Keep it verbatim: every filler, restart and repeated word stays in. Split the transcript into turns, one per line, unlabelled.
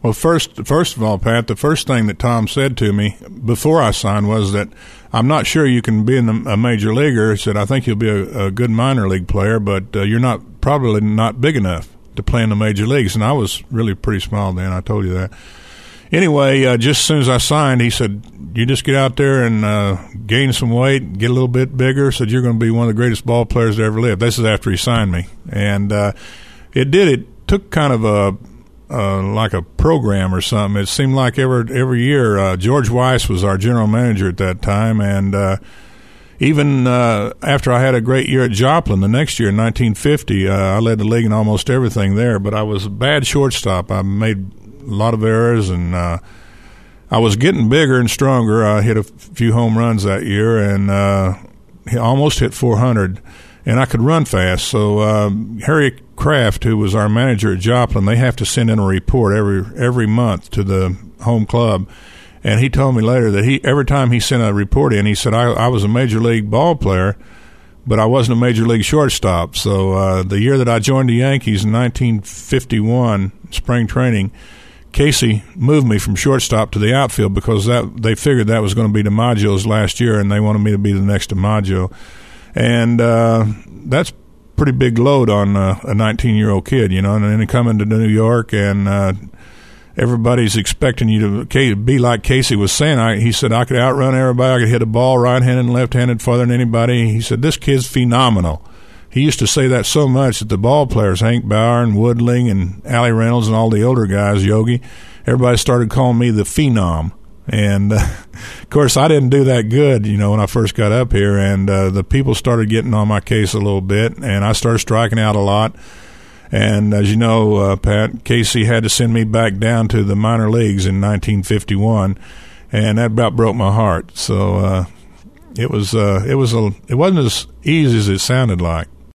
Well, first, first of all, Pat, the first thing that Tom said to me before I signed was that I'm not sure you can be in the, a major leaguer. He said, I think you'll be a, a good minor league player, but uh, you're not probably not big enough to play in the major leagues. And I was really pretty small then. I told you that. Anyway, uh, just as soon as I signed, he said, you just get out there and uh, gain some weight, get a little bit bigger, said you're going to be one of the greatest ball players to ever live. This is after he signed me. And uh, it did. It took kind of a Uh, like a program or something. It seemed like every every year uh, George Weiss was our general manager at that time, and uh, even uh, after I had a great year at Joplin the next year in nineteen fifty, uh, I led the league in almost everything there, but I was a bad shortstop. I made a lot of errors, and uh, I was getting bigger and stronger. I hit a few home runs that year, and uh, almost hit four hundred, and I could run fast. So um, Harry Kraft, who was our manager at Joplin, they have to send in a report every every month to the home club, and he told me later that he every time he sent a report in, he said I, I was a major league ball player, but I wasn't a major league shortstop. So uh, the year that I joined the Yankees in nineteen fifty-one, spring training, Casey moved me from shortstop to the outfield because that they figured that was going to be DiMaggio's last year, and they wanted me to be the next DiMaggio, and uh, that's pretty big load on uh, a nineteen-year-old kid, you know, and then coming to New York, and uh, everybody's expecting you to be like Casey was saying. I, he said I could outrun everybody. I could hit a ball right-handed and left-handed farther than anybody. He said, this kid's phenomenal. He used to say that so much that the ball players, Hank Bauer and Woodling and Allie Reynolds and all the older guys, Yogi, everybody started calling me the Phenom. And, uh, of course, I didn't do that good, you know, when I first got up here, and uh, the people started getting on my case a little bit, and I started striking out a lot. And as you know, uh, Pat, Casey had to send me back down to the minor leagues in nineteen fifty-one, and that about broke my heart. So uh, it was uh, it was a it wasn't as easy as it sounded like.